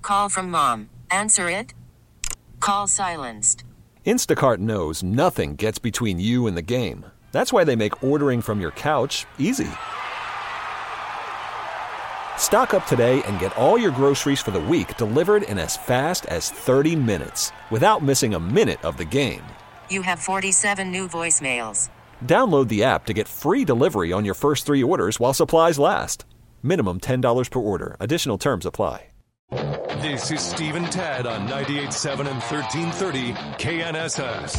Call from mom. Answer it. Call silenced. Instacart knows nothing gets between you and the game. That's why they make ordering from your couch easy. Stock up today and get all your groceries for the week delivered in as fast as 30 minutes without missing a minute of the game. You have 47 new voicemails. Download the app to get free delivery on your first 3 orders while supplies last. Minimum $10 per order. Additional terms apply. This is Steve and Tad on 98.7 and 1330 KNSS.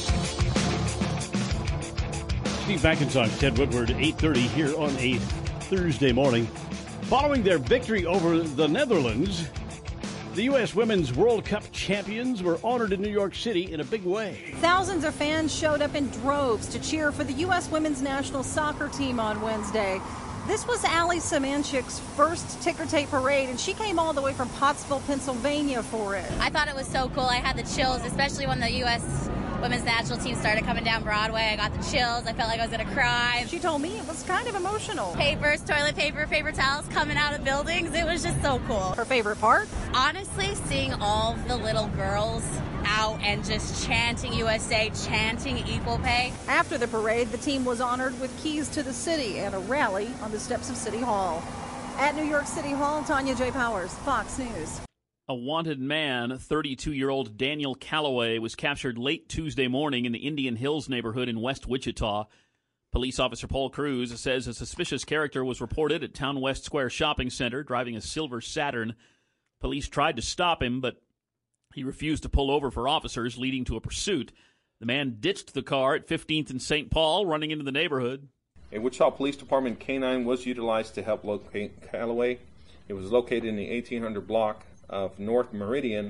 Steve McIntosh, Ted Woodward, 8:30 here on a Thursday morning. Following their victory over the Netherlands, the U.S. Women's World Cup champions were honored in New York City in a big way. Thousands of fans showed up in droves to cheer for the U.S. women's national soccer team on Wednesday. This was Allie Semanchik's first ticker tape parade, and she came all the way from Pottsville, Pennsylvania for it. I thought it was so cool. I had the chills, especially when the U.S. women's national team started coming down Broadway. I got the chills. I felt like I was going to cry. She told me it was kind of emotional. Papers, toilet paper, paper towels coming out of buildings. It was just so cool. Her favorite part? Honestly, seeing all the little girls out and just chanting USA, chanting equal pay. After the parade, the team was honored with keys to the city and a rally on the steps of City Hall. At New York City Hall, Tanya J. Powers, Fox News. A wanted man, 32-year-old Daniel Calloway, was captured late Tuesday morning in the Indian Hills neighborhood in West Wichita. Police officer Paul Cruz says a suspicious character was reported at Town West Square Shopping Center driving a silver Saturn. Police tried to stop him, but he refused to pull over for officers, leading to a pursuit. The man ditched the car at 15th and St. Paul, running into the neighborhood. A Wichita Police Department K-9 was utilized to help locate Calloway. It was located in the 1800 block of North Meridian,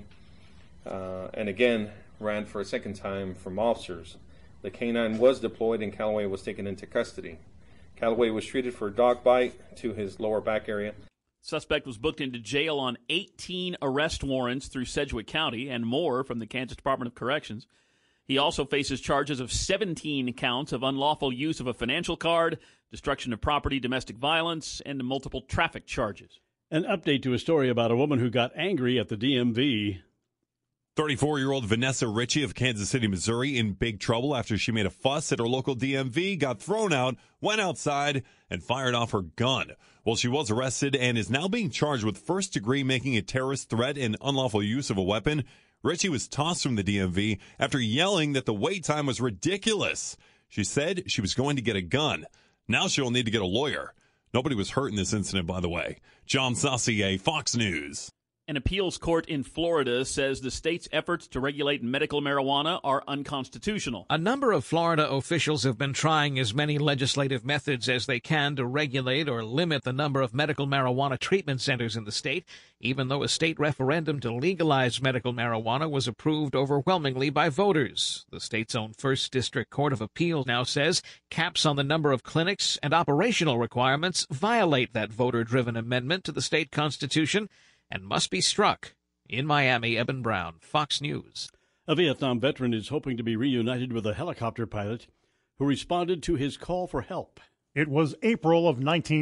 and again ran for a second time from officers. The K-9 was deployed and Calloway was taken into custody. Calloway was treated for a dog bite to his lower back area. Suspect was booked into jail on 18 arrest warrants through Sedgwick County and more from the Kansas Department of Corrections. He also faces charges of 17 counts of unlawful use of a financial card, destruction of property, domestic violence, and multiple traffic charges. An update to a story about a woman who got angry at the DMV. 34-year-old Vanessa Ritchie of Kansas City, Missouri, in big trouble after she made a fuss at her local DMV, got thrown out, went outside, and fired off her gun. Well, she was arrested and is now being charged with first-degree making a terrorist threat and unlawful use of a weapon. Ritchie was tossed from the DMV after yelling that the wait time was ridiculous. She said she was going to get a gun. Now she'll need to get a lawyer. Nobody was hurt in this incident, by the way. John Saucier, Fox News. An appeals court in Florida says the state's efforts to regulate medical marijuana are unconstitutional. A number of Florida officials have been trying as many legislative methods as they can to regulate or limit the number of medical marijuana treatment centers in the state, even though a state referendum to legalize medical marijuana was approved overwhelmingly by voters. The state's own First District Court of Appeal now says caps on the number of clinics and operational requirements violate that voter-driven amendment to the state constitution and must be struck. In Miami, Eben Brown, Fox News. A Vietnam veteran is hoping to be reunited with a helicopter pilot who responded to his call for help. It was April of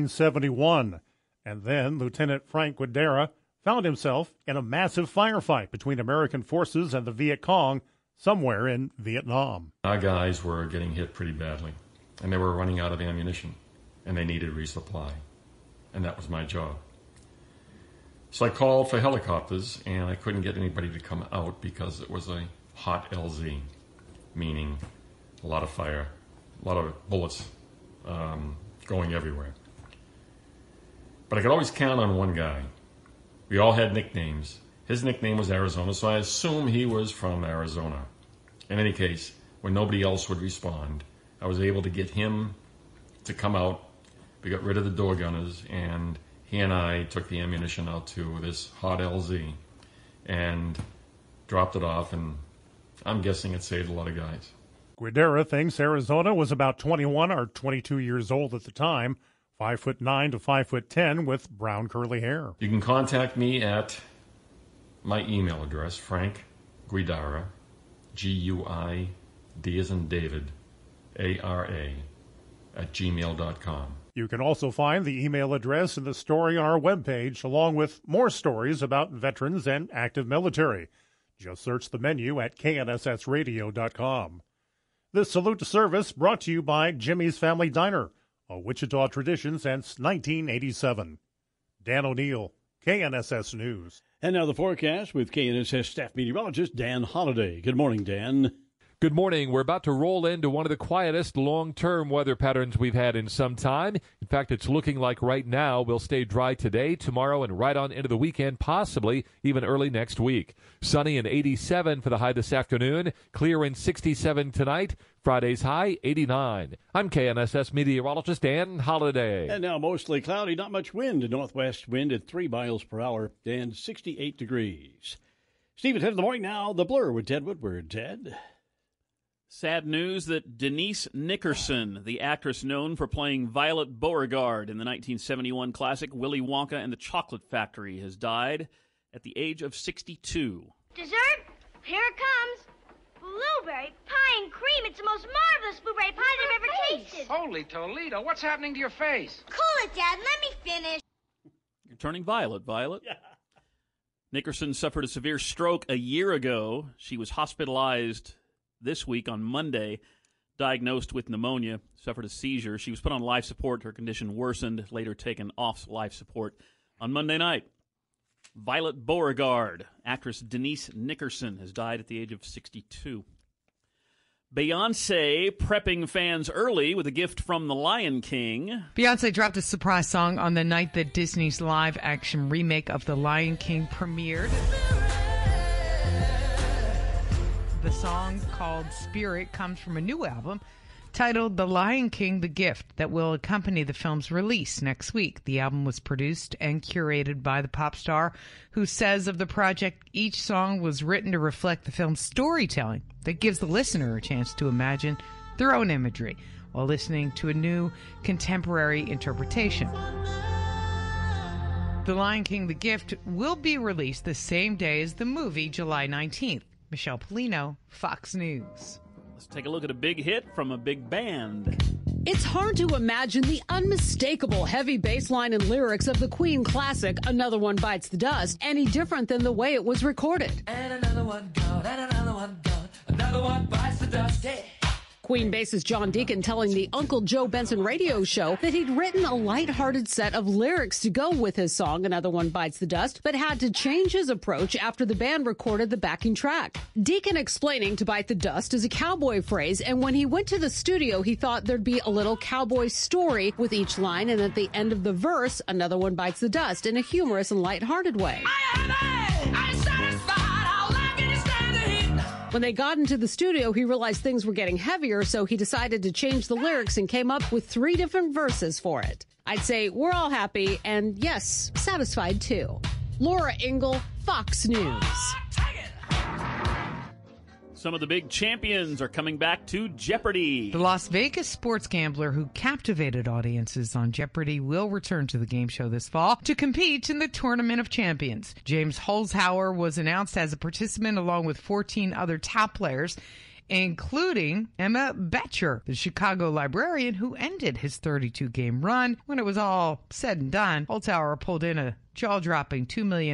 1971, and then Lieutenant Frank Guidera found himself in a massive firefight between American forces and the Viet Cong somewhere in Vietnam. Our guys were getting hit pretty badly, and they were running out of ammunition, and they needed resupply, and that was my job. So I called for helicopters, and I couldn't get anybody to come out because it was a hot LZ, meaning a lot of fire, a lot of bullets going everywhere. But I could always count on one guy. We all had nicknames. His nickname was Arizona, so I assumed he was from Arizona. In any case, when nobody else would respond, I was able to get him to come out. We got rid of the door gunners, and he and I took the ammunition out to this hot LZ and dropped it off, and I'm guessing it saved a lot of guys. Guidera thinks Arizona was about 21 or 22 years old at the time, 5'9" to 5'10" with brown curly hair. You can contact me at my email address, Frank Guidara, Guid as in David, ARA, @gmail.com. You can also find the email address in the story on our webpage, along with more stories about veterans and active military. Just search the menu at knssradio.com. This Salute to Service brought to you by Jimmy's Family Diner, a Wichita tradition since 1987. Dan O'Neill, KNSS News. And now the forecast with KNSS staff meteorologist Dan Holliday. Good morning, Dan. Good morning. We're about to roll into one of the quietest long-term weather patterns we've had in some time. In fact, it's looking like right now we'll stay dry today, tomorrow, and right on into the weekend, possibly even early next week. Sunny and 87 for the high this afternoon. Clear and 67 tonight. Friday's high, 89. I'm KNSS meteorologist Dan Holliday. And now mostly cloudy, not much wind. A northwest wind at 3 miles per hour and 68 degrees. Steve, at 10 in the morning now, The Blur with Ted Woodward. Ted? Sad news that Denise Nickerson, the actress known for playing Violet Beauregard in the 1971 classic Willy Wonka and the Chocolate Factory, has died at the age of 62. Dessert? Here it comes. Blueberry pie and cream. It's the most marvelous blueberry pie I've ever tasted. Holy Toledo, what's happening to your face? Cool it, Dad. Let me finish. You're turning violet, Violet. Yeah. Nickerson suffered a severe stroke a year ago. She was hospitalized this week on Monday, diagnosed with pneumonia, suffered a seizure. She was put on life support. Her condition worsened, later taken off life support on Monday night. Violet Beauregard, actress Denise Nickerson, has died at the age of 62. Beyonce prepping fans early with a gift from The Lion King. Beyonce dropped a surprise song on the night that Disney's live-action remake of The Lion King premiered. The song, called Spirit, comes from a new album titled The Lion King, The Gift, that will accompany the film's release next week. The album was produced and curated by the pop star, who says of the project, each song was written to reflect the film's storytelling that gives the listener a chance to imagine their own imagery while listening to a new contemporary interpretation. The Lion King, The Gift will be released the same day as the movie, July 19th. Michelle Polino, Fox News. Let's take a look at a big hit from a big band. It's hard to imagine the unmistakable heavy bass line and lyrics of the Queen classic, Another One Bites the Dust, any different than the way it was recorded. And another one gone, and another one gone, another one bites the dust, yeah. Queen bassist John Deacon telling the Uncle Joe Benson radio show that he'd written a lighthearted set of lyrics to go with his song, Another One Bites the Dust, but had to change his approach after the band recorded the backing track. Deacon explaining to bite the dust is a cowboy phrase, and when he went to the studio, he thought there'd be a little cowboy story with each line, and at the end of the verse, Another One Bites the Dust, in a humorous and lighthearted way. When they got into the studio, he realized things were getting heavier, so he decided to change the lyrics and came up with 3 different verses for it. I'd say we're all happy and, yes, satisfied too. Laura Ingle, Fox News. Some of the big champions are coming back to Jeopardy! The Las Vegas sports gambler who captivated audiences on Jeopardy will return to the game show this fall to compete in the Tournament of Champions. James Holzhauer was announced as a participant along with 14 other top players, including Emma Betcher, the Chicago librarian who ended his 32-game run. When it was all said and done, Holzhauer pulled in a jaw-dropping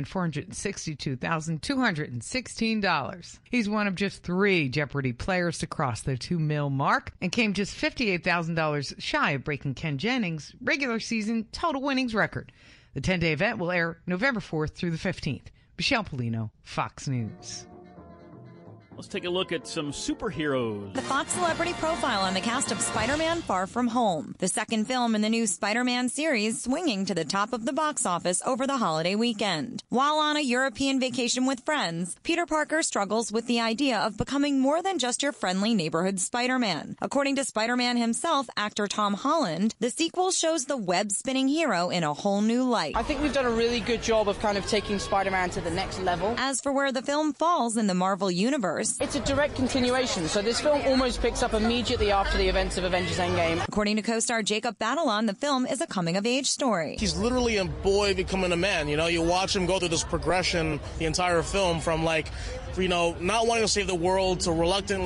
$2,462,216. He's one of just 3 Jeopardy players to cross the $2 million mark and came just $58,000 shy of breaking Ken Jennings' regular season total winnings record. The 10-day event will air November 4th through the 15th. Michelle Polino, Fox News. Let's take a look at some superheroes. The Fox Celebrity Profile on the cast of Spider-Man Far From Home, the second film in the new Spider-Man series, swinging to the top of the box office over the holiday weekend. While on a European vacation with friends, Peter Parker struggles with the idea of becoming more than just your friendly neighborhood Spider-Man. According to Spider-Man himself, actor Tom Holland, the sequel shows the web-spinning hero in a whole new light. I think we've done a really good job of kind of taking Spider-Man to the next level. As for where the film falls in the Marvel Universe, it's a direct continuation, so this film almost picks up immediately after the events of Avengers Endgame. According to co-star Jacob Batalon, the film is a coming-of-age story. He's literally a boy becoming a man, you know? You watch him go through this progression the entire film from, like, you know, not wanting to save the world to reluctantly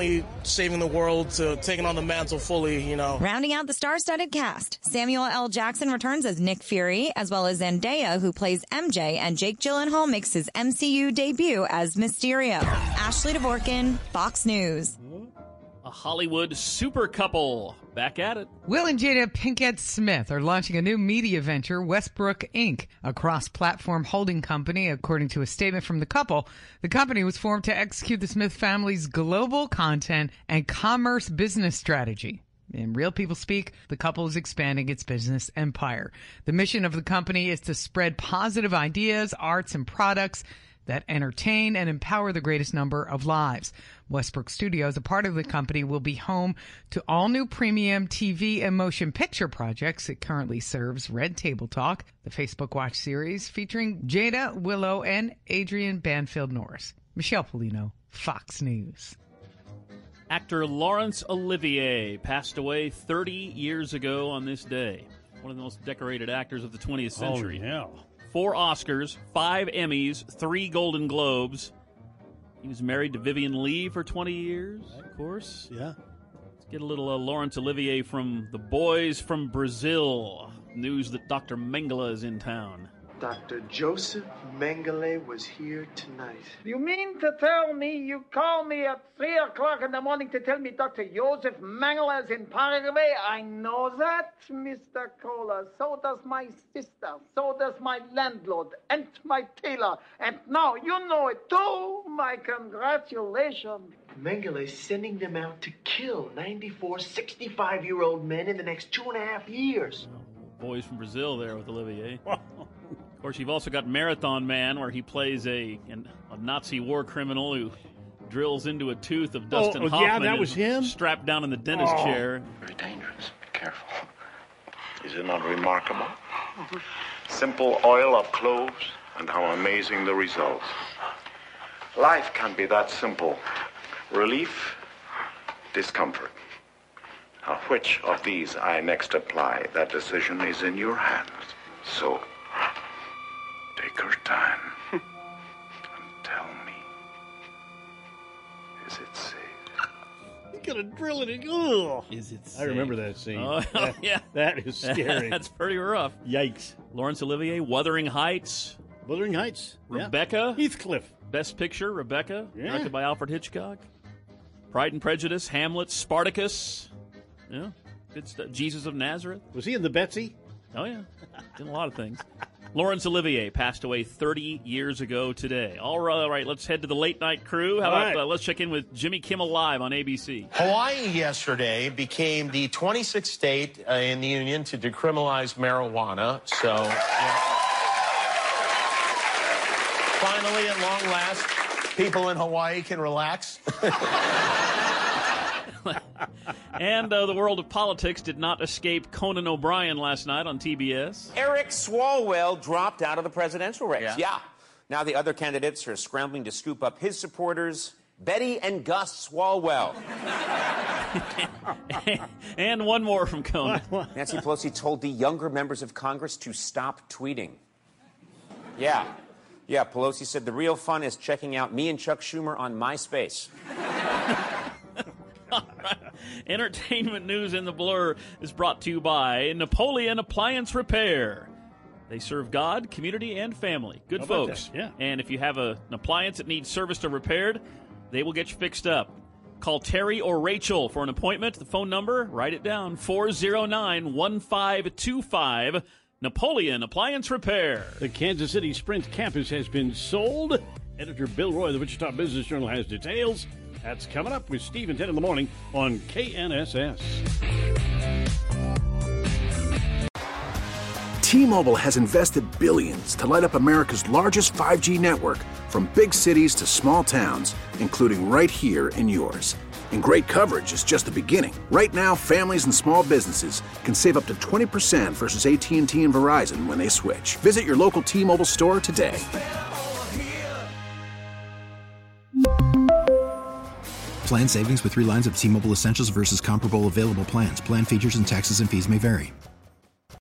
saving the world to taking on the mantle fully, you know. Rounding out the star-studded cast, Samuel L. Jackson returns as Nick Fury, as well as Zendaya, who plays MJ, and Jake Gyllenhaal makes his MCU debut as Mysterio. Ashley Dvorkin, Fox News. A Hollywood super couple back at it. Will and Jada Pinkett Smith are launching a new media venture, Westbrook Inc., a cross-platform holding company. According to a statement from the couple, the company was formed to execute the Smith family's global content and commerce business strategy. In real people speak, the couple is expanding its business empire. The mission of the company is to spread positive ideas, arts, and products that entertain and empower the greatest number of lives. Westbrook Studios, a part of the company, will be home to all new premium TV and motion picture projects. It currently serves Red Table Talk, the Facebook Watch series featuring Jada, Willow, and Adrian Banfield Norris. Michelle Polino, Fox News. Actor Laurence Olivier passed away 30 years ago on this day. One of the most decorated actors of the 20th century. Oh, yeah. 4 Oscars, 5 Emmys, 3 Golden Globes. He was married to Vivian Leigh for 20 years, of course. Yeah. Let's get a little Laurence Olivier from The Boys from Brazil. News that Dr. Mengele is in town. Dr. Joseph Mengele was here tonight. You mean to tell me you call me at 3 o'clock in the morning to tell me Dr. Joseph Mengele is in Paraguay? I know that, Mr. Kohler. So does my sister. So does my landlord and my tailor. And now you know it too. My congratulations. Mengele's sending them out to kill 94 65-year-old men in the next 2.5 years. Boys from Brazil there with Olivier. Of course, you've also got Marathon Man, where he plays a Nazi war criminal who drills into a tooth of Dustin Hoffman. Yeah, that was him? Strapped down in the dentist chair. Very dangerous. Be careful. Is it not remarkable? Simple oil of cloves, and how amazing the results. Life can be that simple. Relief, discomfort. Now, which of these I next apply, that decision is in your hands. So, take your time and tell me, is it safe? You gotta drill it in. Ugh. Is it safe? I remember that scene. Oh, yeah. That is scary. That's pretty rough. Yikes. Laurence Olivier, Wuthering Heights. Wuthering Heights. Rebecca. Yeah. Heathcliff. Best Picture, Rebecca. Yeah. Directed by Alfred Hitchcock. Pride and Prejudice, Hamlet, Spartacus. Yeah. Good stuff. Jesus of Nazareth. Was he in the Betsy? Oh, yeah. Did a lot of things. Laurence Olivier passed away 30 years ago today. All right, let's head to the late night crew. How about let's check in with Jimmy Kimmel Live on ABC. Hawaii yesterday became the 26th state in the union to decriminalize marijuana. So, finally, at long last, people in Hawaii can relax. And the world of politics did not escape Conan O'Brien last night on TBS. Eric Swalwell dropped out of the presidential race. Yeah. Now the other candidates are scrambling to scoop up his supporters, Betty and Gus Swalwell. And one more from Conan. Nancy Pelosi told the younger members of Congress to stop tweeting. Yeah, Pelosi said the real fun is checking out me and Chuck Schumer on MySpace. All right. Entertainment news in the Blur is brought to you by Napoleon Appliance Repair. They serve God, community, and family. Good folks. Yeah. And if you have an appliance that needs serviced or repaired, they will get you fixed up. Call Terry or Rachel for an appointment. The phone number, write it down, 409-1525. Napoleon Appliance Repair. The Kansas City Sprint campus has been sold. Editor Bill Roy of the Wichita Business Journal has details. That's coming up with Steve and 10 in the morning on KNSS. T-Mobile has invested billions to light up America's largest 5G network, from big cities to small towns, including right here in yours. And great coverage is just the beginning. Right now, families and small businesses can save up to 20% versus AT&T and Verizon when they switch. Visit your local T-Mobile store today. Plan savings with 3 lines of T-Mobile Essentials versus comparable available plans. Plan features and taxes and fees may vary.